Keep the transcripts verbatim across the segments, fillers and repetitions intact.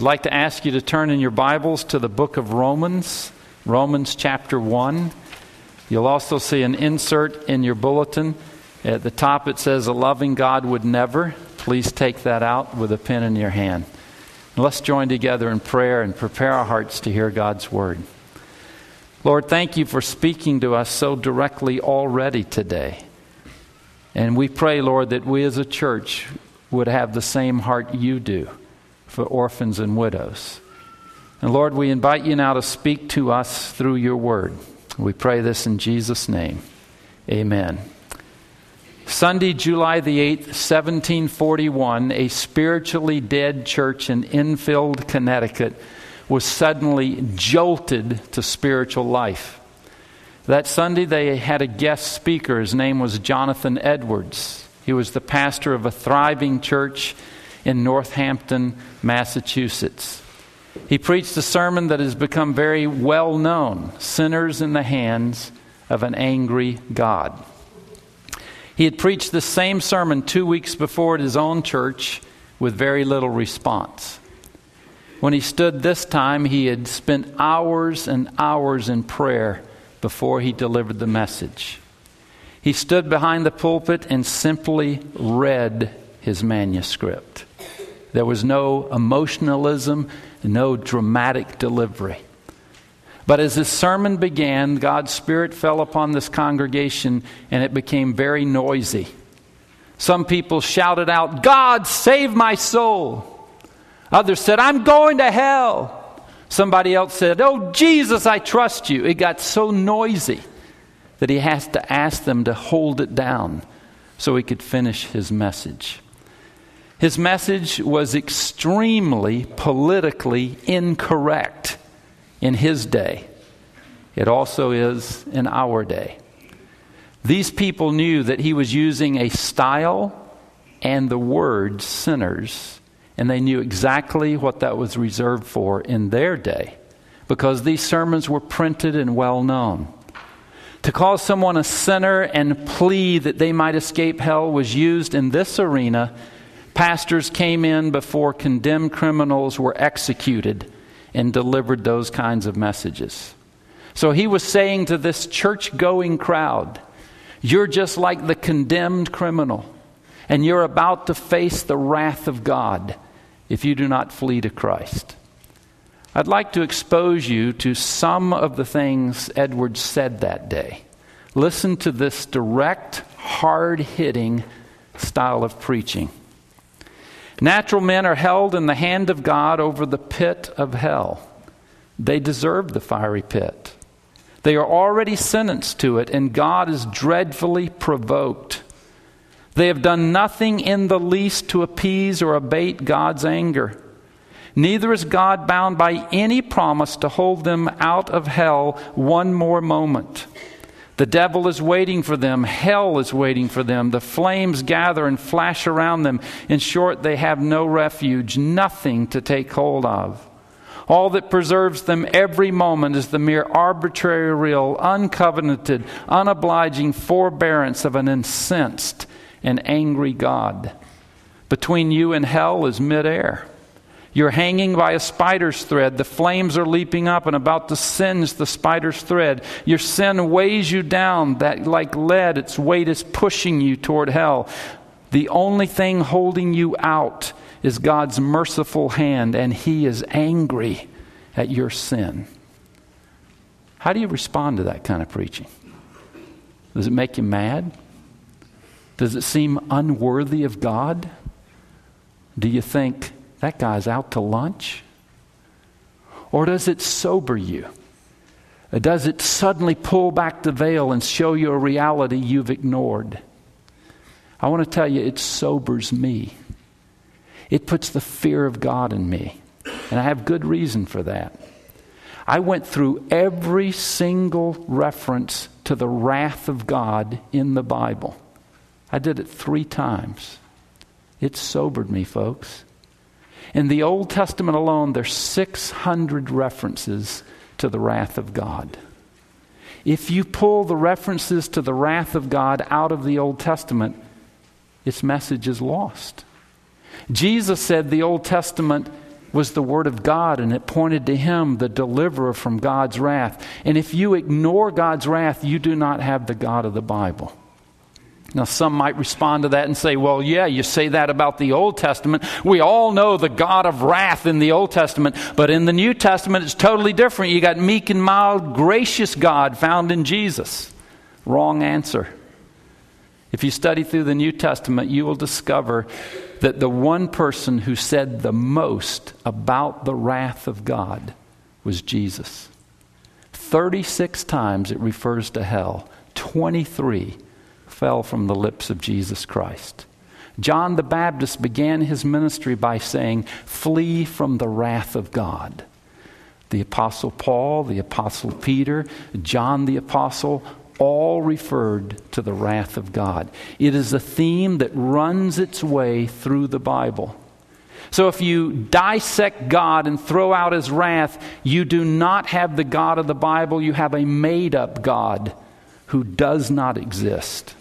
I'd like to ask you to turn in your Bibles to the book of Romans, Romans chapter one. You'll also see an insert in your bulletin. At the top it says, "A loving God would never." Please take that out with a pen in your hand. And let's join together in prayer and prepare our hearts to hear God's word. Lord, thank you for speaking to us so directly already today. And we pray, Lord, that we as a church would have the same heart you do for orphans and widows. And Lord, we invite you now to speak to us through your word. We pray this in Jesus' name. Amen. Sunday, July the eighth, seventeen forty-one, a spiritually dead church in Enfield, Connecticut, was suddenly jolted to spiritual life. That Sunday, they had a guest speaker. His name was Jonathan Edwards. He was the pastor of a thriving church in Northampton, Massachusetts. He preached a sermon that has become very well known, "Sinners in the Hands of an Angry God." He had preached the same sermon two weeks before at his own church with very little response. When he stood this time, he had spent hours and hours in prayer before he delivered the message. He stood behind the pulpit and simply read his manuscript. There was no emotionalism, no dramatic delivery. But as his sermon began, God's Spirit fell upon this congregation and it became very noisy. Some people shouted out, "God, save my soul." Others said, "I'm going to hell." Somebody else said, "Oh, Jesus, I trust you." It got so noisy that he has to ask them to hold it down so he could finish his message. His message was extremely politically incorrect in his day. It also is in our day. These people knew that he was using a style and the word sinners, and they knew exactly what that was reserved for in their day because these sermons were printed and well known. To call someone a sinner and plead that they might escape hell was used in this arena. Pastors came in before condemned criminals were executed and delivered those kinds of messages. So he was saying to this church-going crowd, you're just like the condemned criminal, and you're about to face the wrath of God if you do not flee to Christ. I'd like to expose you to some of the things Edwards said that day. Listen to this direct, hard-hitting style of preaching. Natural men are held in the hand of God over the pit of hell. They deserve the fiery pit. They are already sentenced to it, and God is dreadfully provoked. They have done nothing in the least to appease or abate God's anger. Neither is God bound by any promise to hold them out of hell one more moment. The devil is waiting for them. Hell is waiting for them. The flames gather and flash around them. In short, they have no refuge, nothing to take hold of. All that preserves them every moment is the mere arbitrary, real, uncovenanted, unobliging forbearance of an incensed and angry God. Between you and hell is midair. You're hanging by a spider's thread. The flames are leaping up and about to singe the spider's thread. Your sin weighs you down. That like lead, its weight is pushing you toward hell. The only thing holding you out is God's merciful hand, and He is angry at your sin. How do you respond to that kind of preaching? Does it make you mad? Does it seem unworthy of God? Do you think, that guy's out to lunch? Or does it sober you? Does it suddenly pull back the veil and show you a reality you've ignored? I want to tell you, it sobers me. It puts the fear of God in me. And I have good reason for that. I went through every single reference to the wrath of God in the Bible. I did it three times. It sobered me, folks. In the Old Testament alone, there's six hundred references to the wrath of God. If you pull the references to the wrath of God out of the Old Testament, its message is lost. Jesus said the Old Testament was the Word of God, and it pointed to Him, the deliverer from God's wrath. And if you ignore God's wrath, you do not have the God of the Bible. Now, some might respond to that and say, well, yeah, you say that about the Old Testament. We all know the God of wrath in the Old Testament, but in the New Testament, it's totally different. You got meek and mild, gracious God found in Jesus. Wrong answer. If you study through the New Testament, you will discover that the one person who said the most about the wrath of God was Jesus. thirty-six times it refers to hell. twenty-three fell from the lips of Jesus Christ. John the Baptist began his ministry by saying, "Flee from the wrath of God." The Apostle Paul, the Apostle Peter, John the Apostle, all referred to the wrath of God. It is a theme that runs its way through the Bible. So if you dissect God and throw out His wrath, you do not have the God of the Bible. You have a made-up God who does not exist.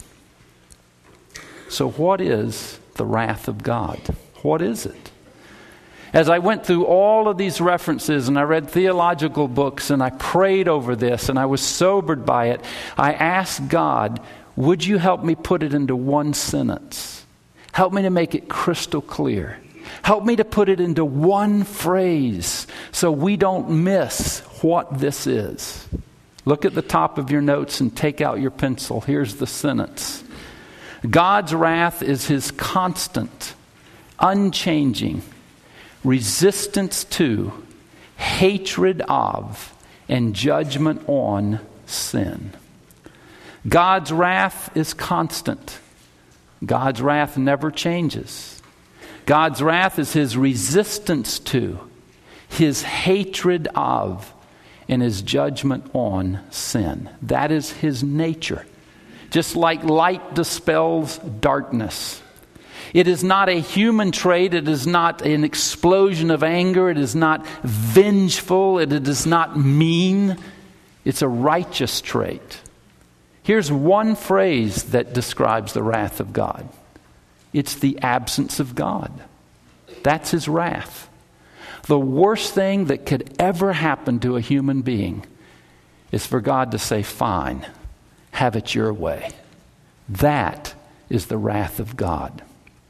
So what is the wrath of God? What is it? As I went through all of these references and I read theological books and I prayed over this and I was sobered by it, I asked God, would you help me put it into one sentence? Help me to make it crystal clear. Help me to put it into one phrase so we don't miss what this is. Look at the top of your notes and take out your pencil. Here's the sentence. God's wrath is His constant, unchanging resistance to, hatred of, and judgment on sin. God's wrath is constant. God's wrath never changes. God's wrath is His resistance to, His hatred of, and His judgment on sin. That is His nature. Just like light dispels darkness. It is not a human trait. It is not an explosion of anger. It is not vengeful. It is not mean. It's a righteous trait. Here's one phrase that describes the wrath of God. It's the absence of God. That's His wrath. The worst thing that could ever happen to a human being is for God to say, fine, have it your way. That is the wrath of God.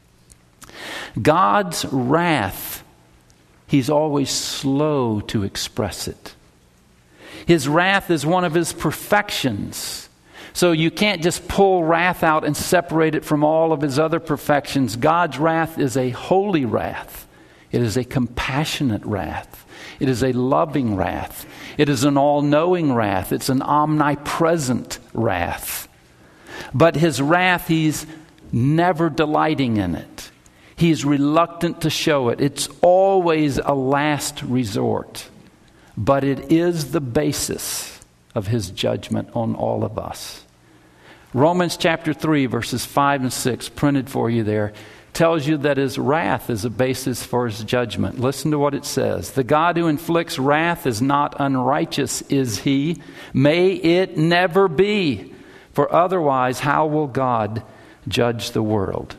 God's wrath, He's always slow to express it. His wrath is one of His perfections. So you can't just pull wrath out and separate it from all of His other perfections. God's wrath is a holy wrath. It is a compassionate wrath. It is a loving wrath. It is an all-knowing wrath. It's an omnipresent wrath. But His wrath, He's never delighting in it. He's reluctant to show it. It's always a last resort. But it is the basis of His judgment on all of us. Romans chapter three, verses five and six, printed for you there, tells you that His wrath is a basis for His judgment. Listen to what it says. The God who inflicts wrath is not unrighteous, is He? May it never be. For otherwise, how will God judge the world?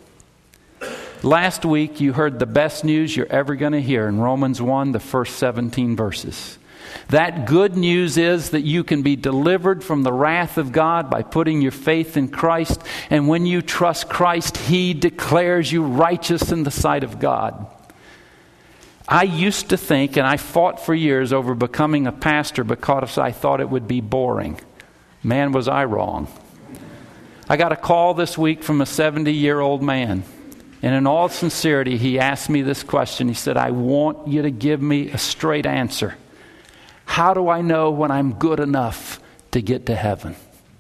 Last week, you heard the best news you're ever going to hear in Romans one, the first seventeen verses. That good news is that you can be delivered from the wrath of God by putting your faith in Christ. And when you trust Christ, He declares you righteous in the sight of God. I used to think, and I fought for years over becoming a pastor because I thought it would be boring. Man, was I wrong. I got a call this week from a seventy-year-old man. And in all sincerity, he asked me this question. He said, I want you to give me a straight answer. How do I know when I'm good enough to get to heaven?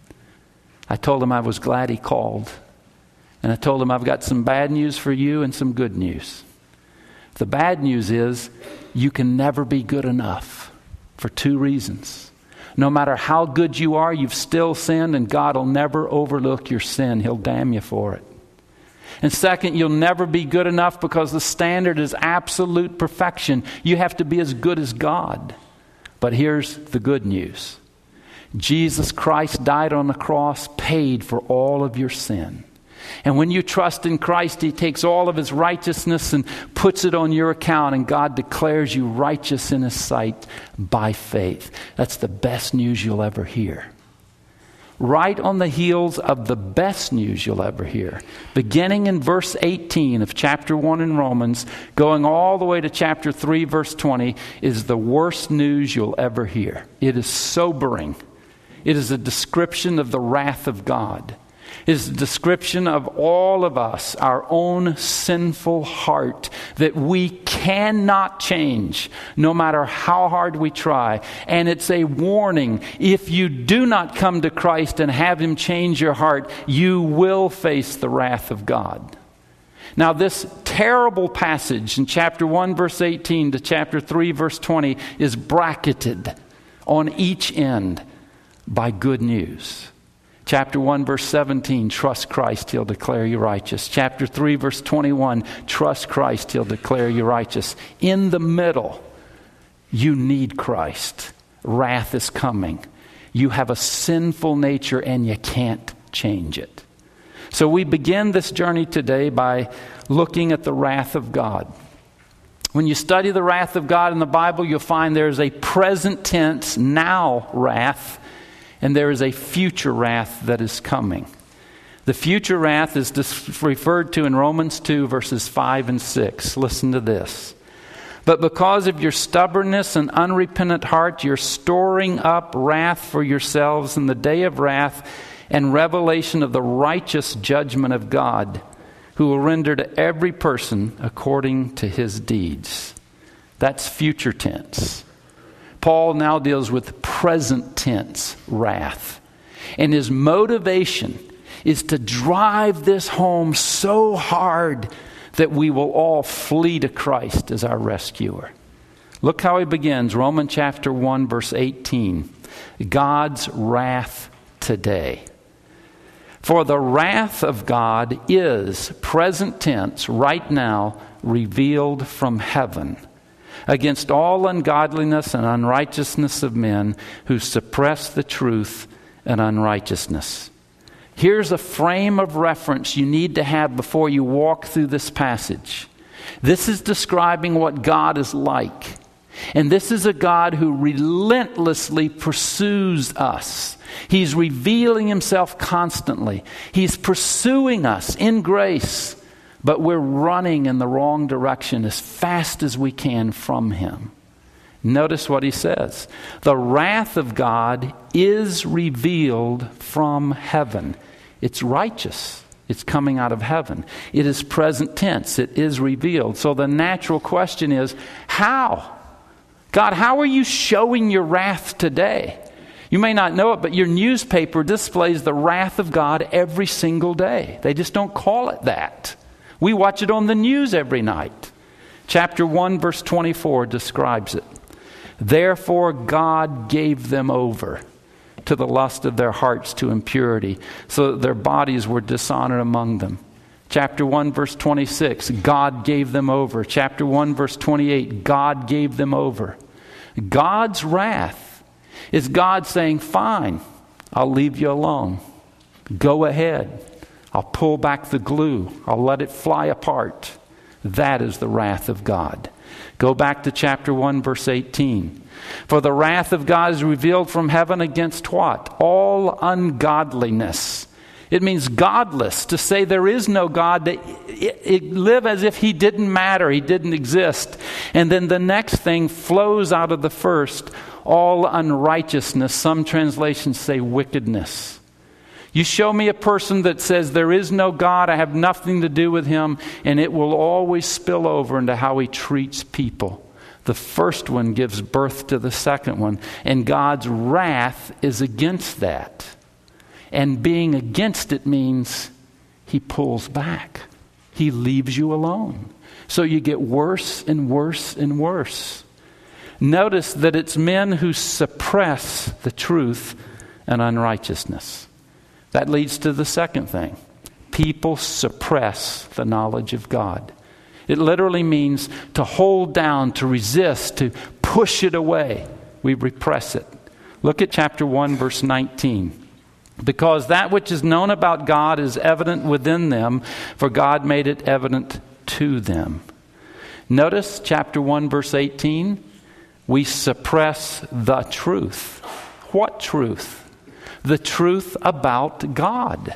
I told him I was glad he called. And I told him I've got some bad news for you and some good news. The bad news is you can never be good enough for two reasons. No matter how good you are, you've still sinned, and God will never overlook your sin. He'll damn you for it. And second, you'll never be good enough because the standard is absolute perfection. You have to be as good as God. But here's the good news. Jesus Christ died on the cross, paid for all of your sin. And when you trust in Christ, He takes all of His righteousness and puts it on your account, and God declares you righteous in His sight by faith. That's the best news you'll ever hear. Right on the heels of the best news you'll ever hear, beginning in verse eighteen of chapter one in Romans, going all the way to chapter three, verse twenty, is the worst news you'll ever hear. It is sobering. It is a description of the wrath of God. It is a description of all of us, our own sinful heart that we cannot change no matter how hard we try. And it's a warning. If you do not come to Christ and have Him change your heart, you will face the wrath of God. Now, this terrible passage in chapter one, verse eighteen to chapter three, verse twenty is bracketed on each end by good news. Chapter one, verse seventeen, trust Christ, He'll declare you righteous. Chapter three, verse twenty-one, trust Christ, He'll declare you righteous. In the middle, you need Christ. Wrath is coming. You have a sinful nature and you can't change it. So we begin this journey today by looking at the wrath of God. When you study the wrath of God in the Bible, you'll find there's a present tense, now wrath, and there is a future wrath that is coming. The future wrath is dis- referred to in Romans two, verses five and six. Listen to this. But because of your stubbornness and unrepentant heart, you're storing up wrath for yourselves in the day of wrath and revelation of the righteous judgment of God, who will render to every person according to his deeds. That's future tense. Paul now deals with present tense wrath. And his motivation is to drive this home so hard that we will all flee to Christ as our rescuer. Look how he begins. Romans chapter one, verse eighteen. God's wrath today. For the wrath of God is, present tense, right now, revealed from heaven, against all ungodliness and unrighteousness of men who suppress the truth and unrighteousness. Here's a frame of reference you need to have before you walk through this passage. This is describing what God is like. And this is a God who relentlessly pursues us. He's revealing Himself constantly. He's pursuing us in grace. But we're running in the wrong direction as fast as we can from Him. Notice what he says. The wrath of God is revealed from heaven. It's righteous. It's coming out of heaven. It is present tense. It is revealed. So the natural question is, how? God, how are you showing your wrath today? You may not know it, but your newspaper displays the wrath of God every single day. They just don't call it that. We watch it on the news every night. Chapter one, verse twenty-four describes it. Therefore God gave them over to the lust of their hearts to impurity, so that their bodies were dishonored among them. Chapter one, verse twenty-six, God gave them over. Chapter one, verse twenty-eight, God gave them over. God's wrath is God saying, fine, I'll leave you alone. Go ahead. I'll pull back the glue. I'll let it fly apart. That is the wrath of God. Go back to chapter one, verse eighteen. For the wrath of God is revealed from heaven against what? All ungodliness. It means godless, to say there is no God, that it, it, live as if He didn't matter, He didn't exist. And then the next thing flows out of the first, all unrighteousness. Some translations say wickedness. You show me a person that says there is no God, I have nothing to do with him, and it will always spill over into how he treats people. The first one gives birth to the second one, and God's wrath is against that. And being against it means He pulls back. He leaves you alone. So you get worse and worse and worse. Notice that it's men who suppress the truth and unrighteousness. That leads to the second thing. People suppress the knowledge of God. It literally means to hold down, to resist, to push it away. We repress it. Look at chapter one, verse nineteen. because that which is known about God is evident within them, for God made it evident to them. Notice chapter one, verse eighteen. We suppress the truth. What truth? The truth about God.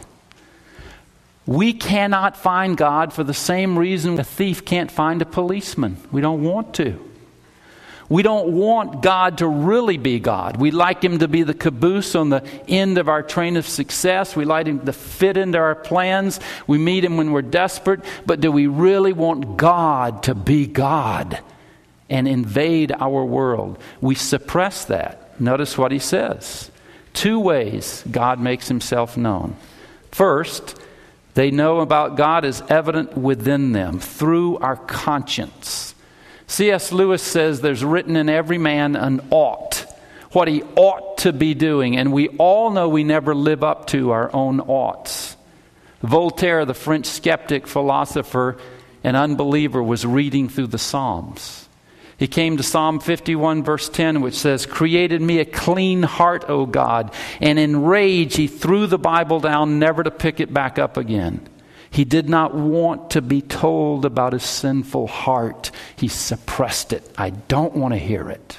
We cannot find God for the same reason a thief can't find a policeman. We don't want to. We don't want God to really be God. We like Him to be the caboose on the end of our train of success. We like Him to fit into our plans. We meet Him when we're desperate. But do we really want God to be God and invade our world? We suppress that. Notice what he says. Two ways God makes Himself known. First, they know about God is evident within them through our conscience. C S Lewis says there's written in every man an ought, what he ought to be doing, and we all know we never live up to our own oughts. Voltaire, the French skeptic, philosopher, and unbeliever, was reading through the Psalms. He came to Psalm fifty-one, verse ten, which says, "Created me a clean heart, O God." And in rage, he threw the Bible down, never to pick it back up again. He did not want to be told about his sinful heart. He suppressed it. I don't want to hear it.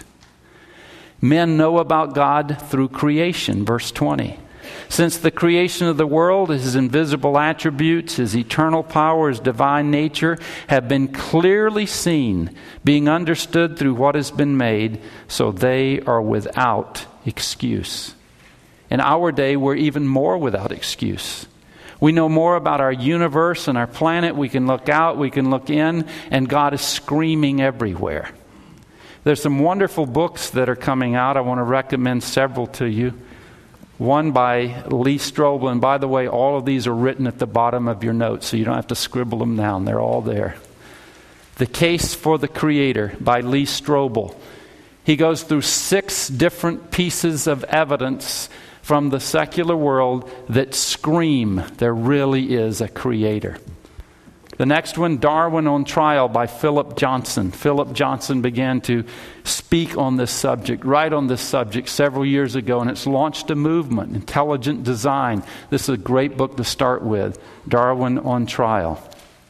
Men know about God through creation, verse twenty. Since the creation of the world, His invisible attributes, His eternal power, His divine nature have been clearly seen, being understood through what has been made, so they are without excuse. In our day, we're even more without excuse. We know more about our universe and our planet. We can look out, we can look in, and God is screaming everywhere. There's some wonderful books that are coming out. I want to recommend several to you. One by Lee Strobel, and by the way, all of these are written at the bottom of your notes, so you don't have to scribble them down. They're all there. The Case for the Creator by Lee Strobel. He goes through six different pieces of evidence from the secular world that scream there really is a creator. The next one, Darwin on Trial by Philip Johnson. Philip Johnson began to speak on this subject, write on this subject several years ago, and it's launched a movement, Intelligent Design. This is a great book to start with, Darwin on Trial.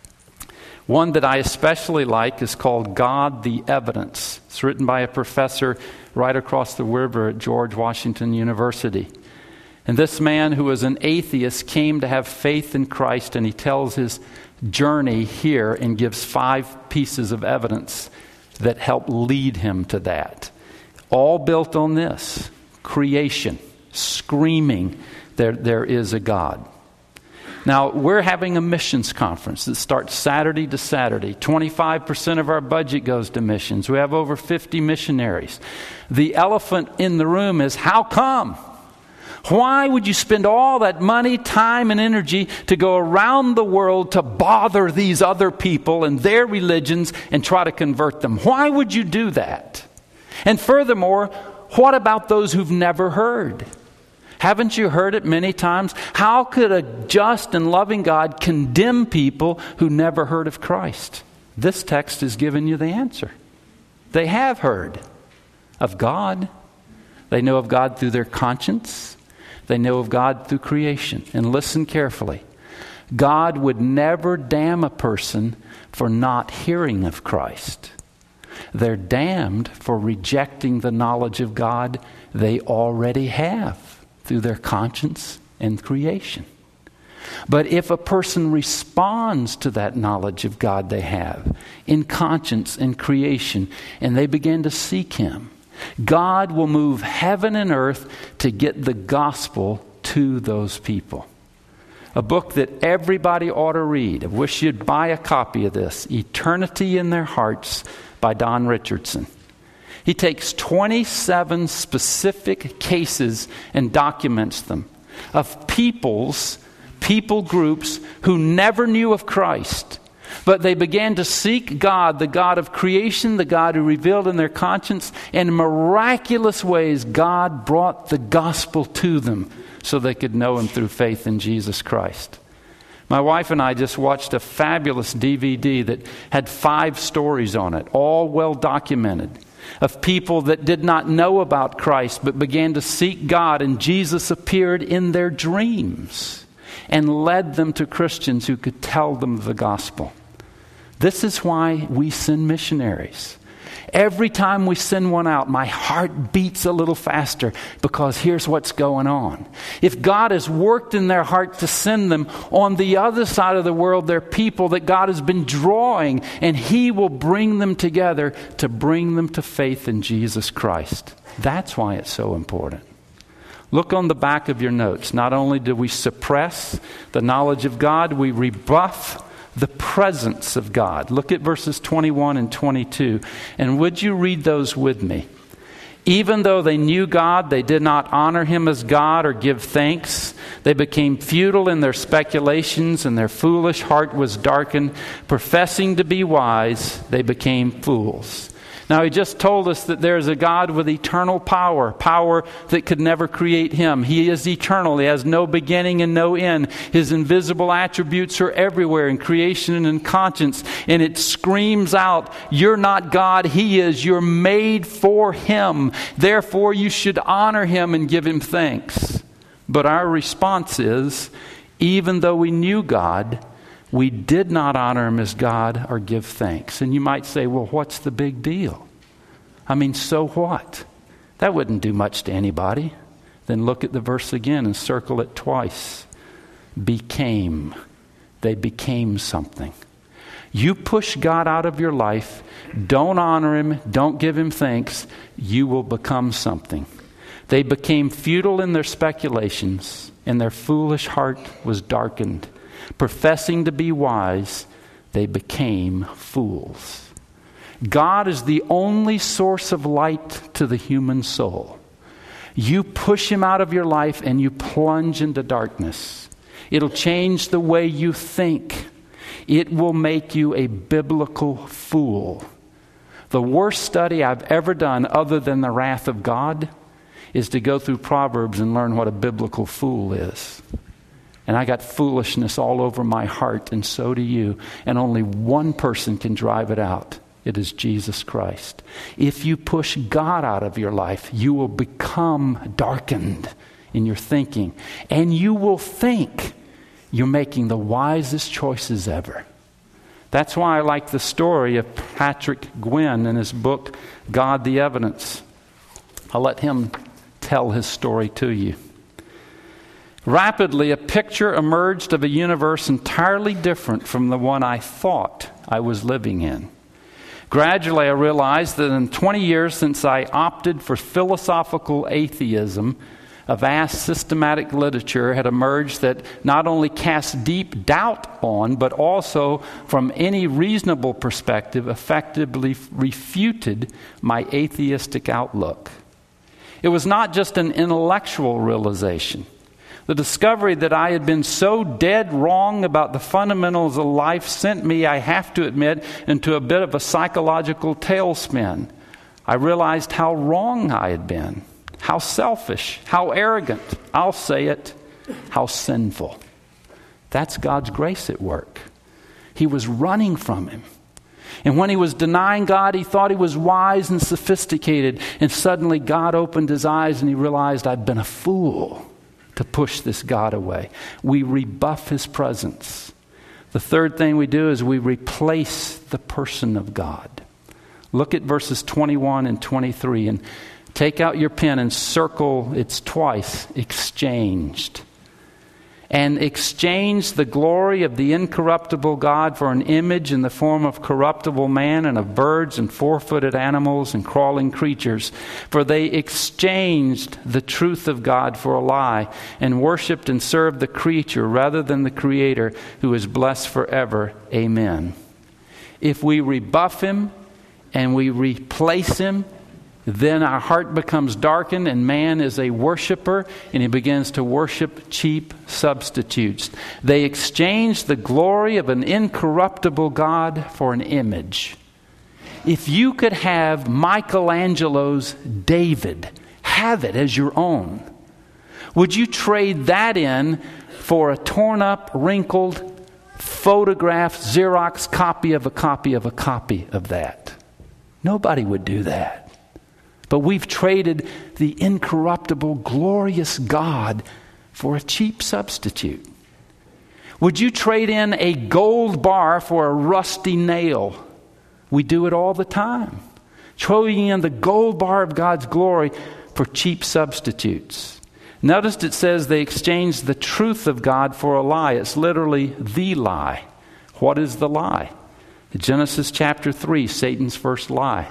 One that I especially like is called God the Evidence. It's written by a professor right across the river at George Washington University. And this man who was an atheist came to have faith in Christ, and he tells his journey here and gives five pieces of evidence that help lead him to that. All built on this, creation, screaming, there, there is a God. Now, we're having a missions conference that starts Saturday to Saturday. twenty-five percent of our budget goes to missions. We have over fifty missionaries. The elephant in the room is, how come? Why would you spend all that money, time, and energy to go around the world to bother these other people and their religions and try to convert them? Why would you do that? And furthermore, what about those who've never heard? Haven't you heard it many times? How could a just and loving God condemn people who never heard of Christ? This text has given you the answer. They have heard of God. They know of God through their conscience. They know of God through creation. And listen carefully. God would never damn a person for not hearing of Christ. They're damned for rejecting the knowledge of God they already have through their conscience and creation. But if a person responds to that knowledge of God they have in conscience and creation, and they begin to seek Him, God will move heaven and earth to get the gospel to those people. A book that everybody ought to read. I wish you'd buy a copy of this. Eternity in Their Hearts by Don Richardson. He takes twenty-seven specific cases and documents them of peoples, people groups who never knew of Christ. But they began to seek God, the God of creation, the God who revealed in their conscience. And in miraculous ways, God brought the gospel to them so they could know Him through faith in Jesus Christ. My wife and I just watched a fabulous D V D that had five stories on it, all well documented. of people that did not know about Christ but began to seek God, and Jesus appeared in their dreams and led them to Christians who could tell them the gospel. This is why we send missionaries. Every time we send one out, my heart beats a little faster, because here's what's going on. If God has worked in their heart to send them, on the other side of the world, there are people that God has been drawing, and He will bring them together to bring them to faith in Jesus Christ. That's why it's so important. Look on the back of your notes. Not only do we suppress the knowledge of God, we rebuff the presence of God. Look at verses twenty-one and twenty-two. And would you read those with me? Even though they knew God, they did not honor Him as God or give thanks. They became futile in their speculations, and their foolish heart was darkened. Professing to be wise, they became fools. Now, He just told us that there is a God with eternal power, power that could never create Him. He is eternal. He has no beginning and no end. His invisible attributes are everywhere in creation and in conscience. And it screams out, you're not God, He is. You're made for Him. Therefore, you should honor Him and give Him thanks. But our response is, even though we knew God, we did not honor Him as God or give thanks. And you might say, well, what's the big deal? I mean, so what? That wouldn't do much to anybody. Then look at the verse again and circle it twice. Became. They became something. You push God out of your life, don't honor Him, don't give Him thanks, you will become something. They became futile in their speculations, and their foolish heart was darkened. Professing to be wise, they became fools. God is the only source of light to the human soul. You push Him out of your life and you plunge into darkness. It'll change the way you think. It will make you a biblical fool. The worst study I've ever done, other than the wrath of God, is to go through Proverbs and learn what a biblical fool is. And I got foolishness all over my heart, and so do you. And only one person can drive it out. It is Jesus Christ. If you push God out of your life, you will become darkened in your thinking. And you will think you're making the wisest choices ever. That's why I like the story of Patrick Gwynn in his book, God the Evidence. I'll let him tell his story to you. Rapidly, a picture emerged of a universe entirely different from the one I thought I was living in. Gradually, I realized that in twenty years since I opted for philosophical atheism, a vast systematic literature had emerged that not only cast deep doubt on, but also, from any reasonable perspective, effectively refuted my atheistic outlook. It was not just an intellectual realization. The discovery that I had been so dead wrong about the fundamentals of life sent me, I have to admit, into a bit of a psychological tailspin. I realized how wrong I had been, how selfish, how arrogant, I'll say it, how sinful. That's God's grace at work. He was running from Him. And when he was denying God, he thought he was wise and sophisticated. And suddenly God opened his eyes and he realized, I've been a fool to push this God away. We rebuff His presence. The third thing we do is we replace the person of God. Look at verses twenty-one and twenty-three and take out your pen and circle, it's twice, exchanged. And exchanged the glory of the incorruptible God for an image in the form of corruptible man and of birds and four-footed animals and crawling creatures. For they exchanged the truth of God for a lie and worshipped and served the creature rather than the Creator, who is blessed forever. Amen. If we rebuff Him and we replace Him, then our heart becomes darkened and man is a worshiper and he begins to worship cheap substitutes. They exchanged the glory of an incorruptible God for an image. If you could have Michelangelo's David, have it as your own, would you trade that in for a torn up, wrinkled, photographed Xerox copy of a copy of a copy of that? Nobody would do that. But we've traded the incorruptible, glorious God for a cheap substitute. Would you trade in a gold bar for a rusty nail? We do it all the time. Trading in the gold bar of God's glory for cheap substitutes. Notice it says they exchanged the truth of God for a lie. It's literally the lie. What is the lie? Genesis chapter three, Satan's first lie.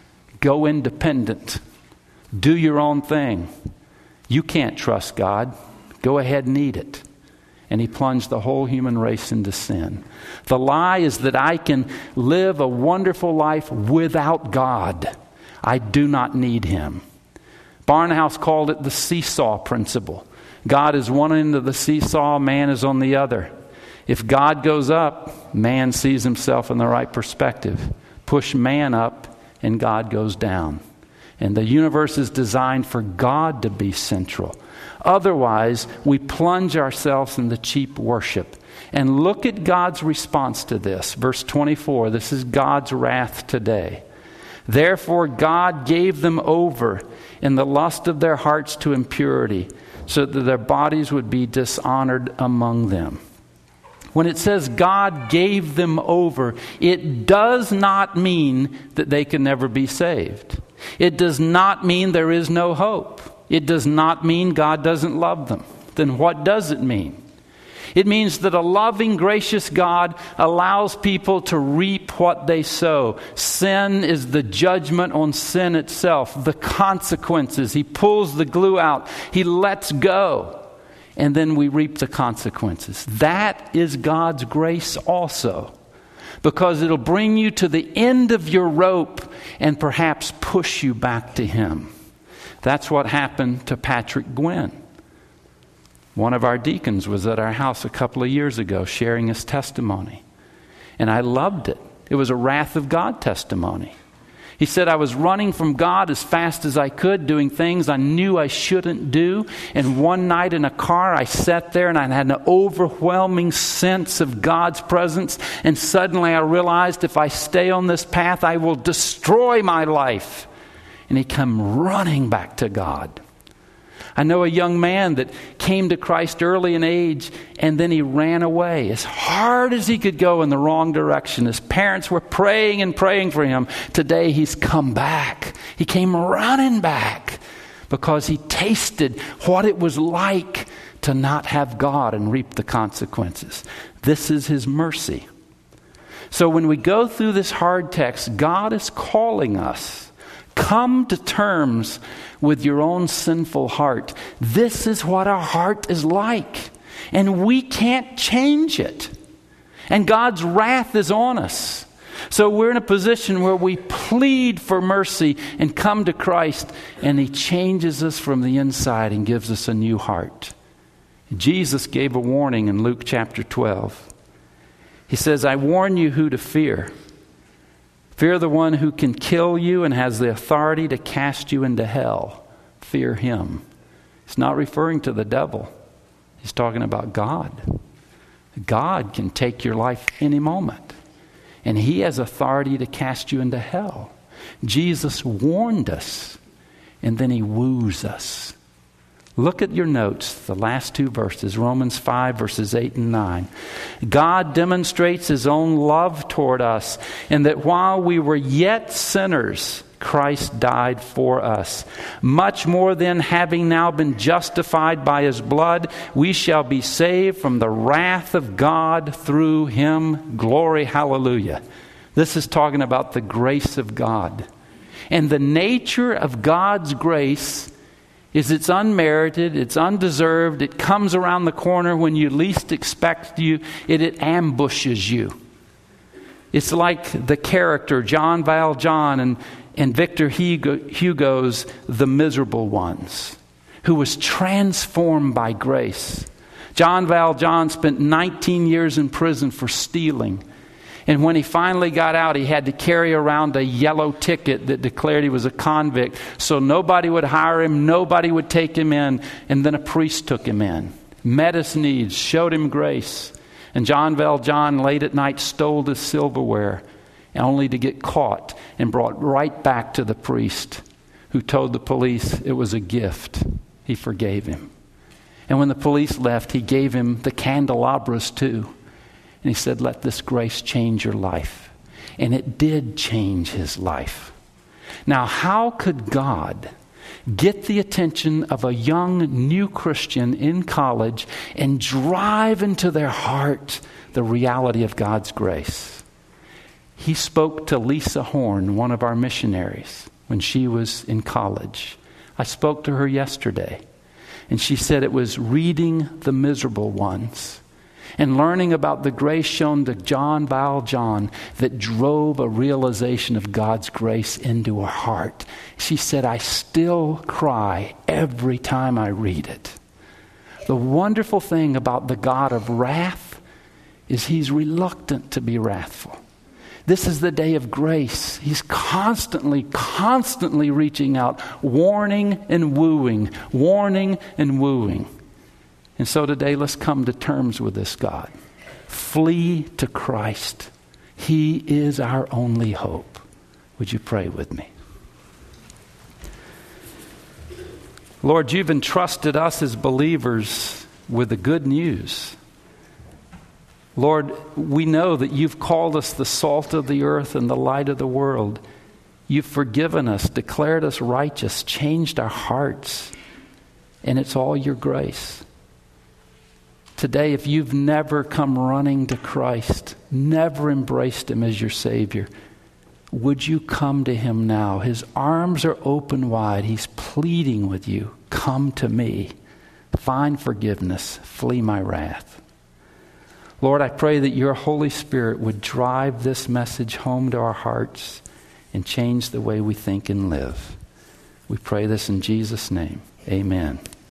Go independent. Do your own thing. You can't trust God. Go ahead and eat it. And he plunged the whole human race into sin. The lie is that I can live a wonderful life without God. I do not need him. Barnhouse called it the seesaw principle. God is one end of the seesaw, man is on the other. If God goes up, man sees himself in the right perspective. Push man up, and God goes down. And the universe is designed for God to be central. Otherwise, we plunge ourselves into cheap worship. And look at God's response to this. Verse twenty-four, this is God's wrath today. Therefore God gave them over in the lust of their hearts to impurity, so that their bodies would be dishonored among them. When it says God gave them over, it does not mean that they can never be saved. It does not mean there is no hope. It does not mean God doesn't love them. Then what does it mean? It means that a loving, gracious God allows people to reap what they sow. Sin is the judgment on sin itself, the consequences. He pulls the glue out. He lets go. And then we reap the consequences. That is God's grace also. Because it'll bring you to the end of your rope and perhaps push you back to him. That's what happened to Patrick Gwynn. One of our deacons was at our house a couple of years ago sharing his testimony. And I loved it. It was a wrath of God testimony. He said, I was running from God as fast as I could, doing things I knew I shouldn't do. And one night in a car, I sat there and I had an overwhelming sense of God's presence. And suddenly I realized if I stay on this path, I will destroy my life. And he came running back to God. I know a young man that came to Christ early in age, and then he ran away as hard as he could go in the wrong direction. His parents were praying and praying for him. Today he's come back. He came running back because he tasted what it was like to not have God and reap the consequences. This is his mercy. So when we go through this hard text, God is calling us. Come to terms with your own sinful heart. This is what our heart is like. And we can't change it. And God's wrath is on us. So we're in a position where we plead for mercy and come to Christ. And he changes us from the inside and gives us a new heart. Jesus gave a warning in Luke chapter twelve. He says, I warn you who to fear. Fear the one who can kill you and has the authority to cast you into hell. Fear him. He's not referring to the devil. He's talking about God. God can take your life any moment. And he has authority to cast you into hell. Jesus warned us. And then he woos us. Look at your notes, the last two verses, Romans five, verses eight and nine. God demonstrates his own love toward us, in that while we were yet sinners, Christ died for us. Much more then, having now been justified by his blood, we shall be saved from the wrath of God through him. Glory, hallelujah. This is talking about the grace of God. And the nature of God's grace is it's unmerited, it's undeserved, it comes around the corner when you least expect you, it, it ambushes you. It's like the character John Valjean and, and Victor Hugo, Hugo's The Miserable Ones, who was transformed by grace. John Valjean spent nineteen years in prison for stealing. And when he finally got out, he had to carry around a yellow ticket that declared he was a convict. So nobody would hire him, nobody would take him in. And then a priest took him in, met his needs, showed him grace. And John Valjean late at night stole his silverware, only to get caught and brought right back to the priest, who who told the police it was a gift. He forgave him. And when the police left, he gave him the candelabras too. And he said, let this grace change your life. And it did change his life. Now, how could God get the attention of a young new Christian in college and drive into their heart the reality of God's grace? He spoke to Lisa Horn, one of our missionaries, when she was in college. I spoke to her yesterday, and she said it was reading The Miserable Ones and learning about the grace shown to John Valjean that drove a realization of God's grace into her heart. She said, I still cry every time I read it. The wonderful thing about the God of wrath is he's reluctant to be wrathful. This is the day of grace. He's constantly, constantly reaching out, warning and wooing, warning and wooing. And so today, let's come to terms with this God. Flee to Christ. He is our only hope. Would you pray with me? Lord, you've entrusted us as believers with the good news. Lord, we know that you've called us the salt of the earth and the light of the world. You've forgiven us, declared us righteous, changed our hearts, and it's all your grace. Today, if you've never come running to Christ, never embraced him as your Savior, would you come to him now? His arms are open wide. He's pleading with you. Come to me. Find forgiveness. Flee my wrath. Lord, I pray that your Holy Spirit would drive this message home to our hearts and change the way we think and live. We pray this in Jesus' name. Amen.